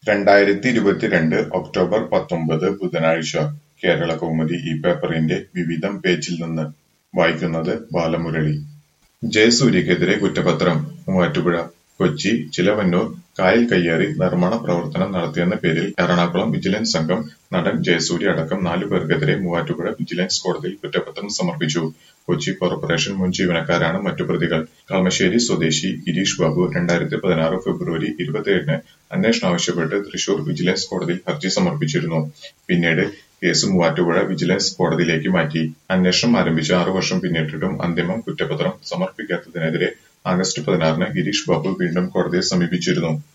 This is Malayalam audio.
2022 ഒക്ടോബർ 19 ബുധനാഴ്ച കേരളകൗമുദി ഈ പേപ്പറിന്റെ വിവിധം പേജിൽ നിന്ന് വായിക്കുന്നത് ബാലമുരളി. ജയസൂര്യക്കെതിരെ കുറ്റപത്രം. മൂവാറ്റുപുഴ കൊച്ചി ചിലവന്നൂർ കായൽ കയ്യേറി നിർമ്മാണ പ്രവർത്തനം നടത്തിയെന്ന പേരിൽ എറണാകുളം വിജിലൻസ് സംഘം നടൻ ജയസൂര്യ അടക്കം 4 പേർക്കെതിരെ മൂവാറ്റുപുഴ വിജിലൻസ് കോടതിയിൽ കുറ്റപത്രം സമർപ്പിച്ചു. കൊച്ചി കോർപ്പറേഷൻ മുൻ ജീവനക്കാരാണ് മറ്റു പ്രതികൾ. കളമശ്ശേരി സ്വദേശി ഗിരീഷ് ബാബു 2016 ഫെബ്രുവരി 27-ന് അന്വേഷണം ആവശ്യപ്പെട്ട് തൃശൂർ വിജിലൻസ് കോടതിയിൽ ഹർജി സമർപ്പിച്ചിരുന്നു. പിന്നീട് കേസ് മൂവാറ്റുപുഴ വിജിലൻസ് കോടതിയിലേക്ക് മാറ്റി. അന്വേഷണം ആരംഭിച്ച് 6 വർഷം പിന്നിട്ടിട്ടും അന്തിമ കുറ്റപത്രം സമർപ്പിക്കാത്തതിനെതിരെ ആഗസ്റ്റ് 16-ന് ഗിരീഷ് ബാബു വീണ്ടും കോടതിയെ സമീപിച്ചിരുന്നു.